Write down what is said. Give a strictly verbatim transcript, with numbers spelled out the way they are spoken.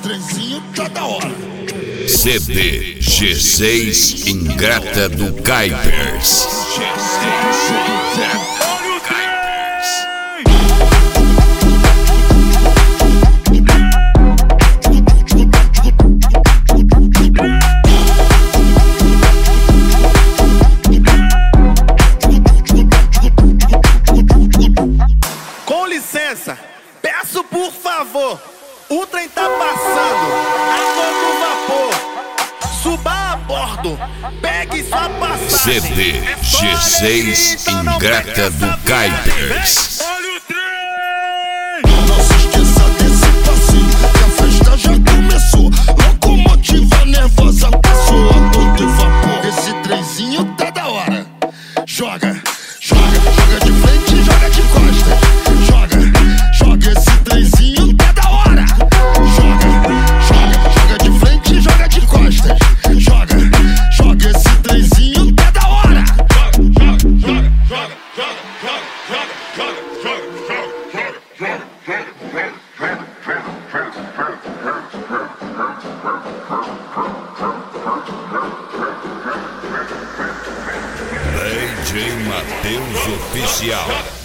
trenzinho tá da hora. C D G seis Ingrata do Kuipers. Com licença, peço por favor, o trem tá passando a todo vapor. Suba a bordo, pegue sua passagem. C D G seis Ingrata do Kuipers. Olha o trem! Não se esqueça desse passinho, que a festa já começou. Locomotiva nervosa passou a todo vapor. Esse trenzinho tá da hora. Joga, joga, joga de frente, joga de costas. Joga, joga, esse trenzinho tá da hora. Joga, joga, joga de frente, joga de costas. Joga, joga, esse trenzinho tá da hora. Joga, joga, joga, joga, joga, joga, D J Matheus Oficial.